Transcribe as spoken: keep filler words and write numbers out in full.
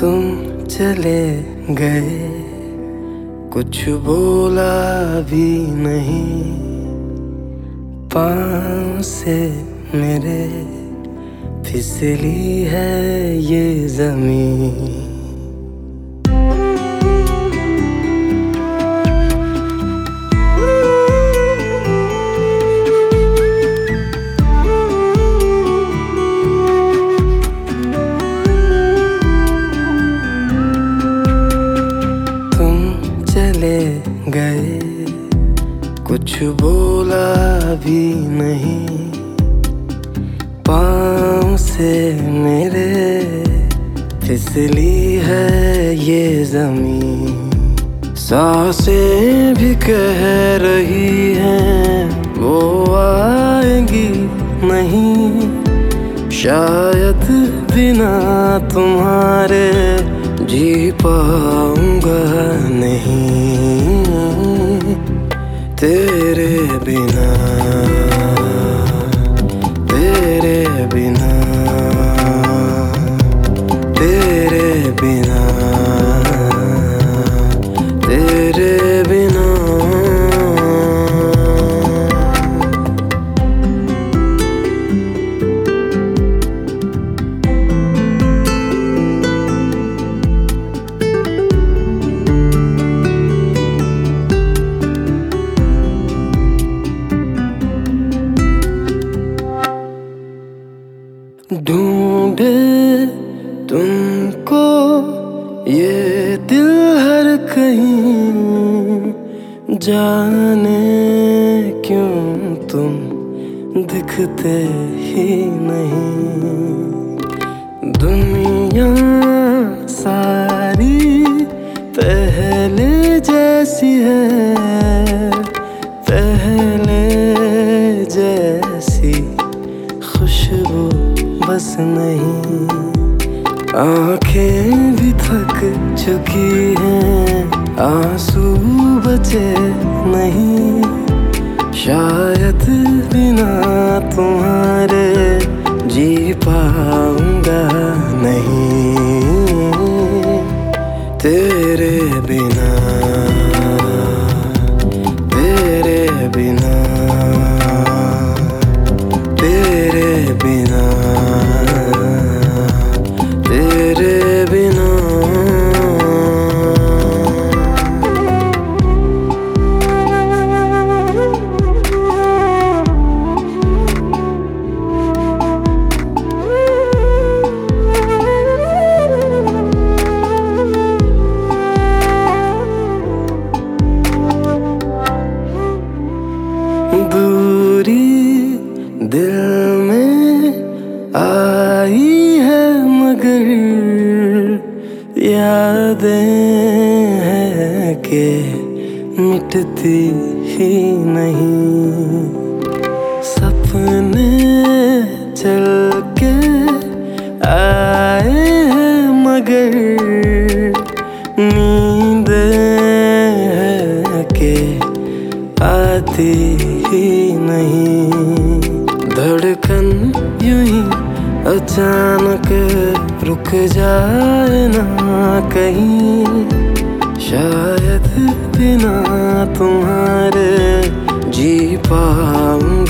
तुम चले गए, कुछ बोला भी नहीं, पाँव से मेरे फिसली है ये ज़मीं। चले गए, कुछ बोला भी नहीं, पाँव से मेरे फिसली है ये ज़मीं। सांसें भी कह रही हैं वो आएंगी नहीं, शायद बिना तुम्हारे जी पाऊंगा नहीं, तेरे बिना, तेरे बिना, तेरे बिना, तेरे बिना। ढूंढे तुमको ये दिल हर कहीं, जाने क्यों तुम दिखते ही नहीं। दुनिया सारी पहले जैसी है, पहले जैसी खुशबू बस नहीं, आंखें भी थक चुकी हैं, आंसू बचे नहीं, शायद बिना तुम्हारे जी पाऊंगा नहीं, तेरे बिना, तेरे बिना, तेरे बिना, तेरे बिना। दूरी दिल में आई है मगर यादें हैं कि मिटती ही नहीं, सपने चल के आए हैं मगर नींदें हैं कि आती ही नहीं, धड़कन यूं ही अचानक रुक जाए ना कहीं, शायद बिना तुम्हारे जी पाऊं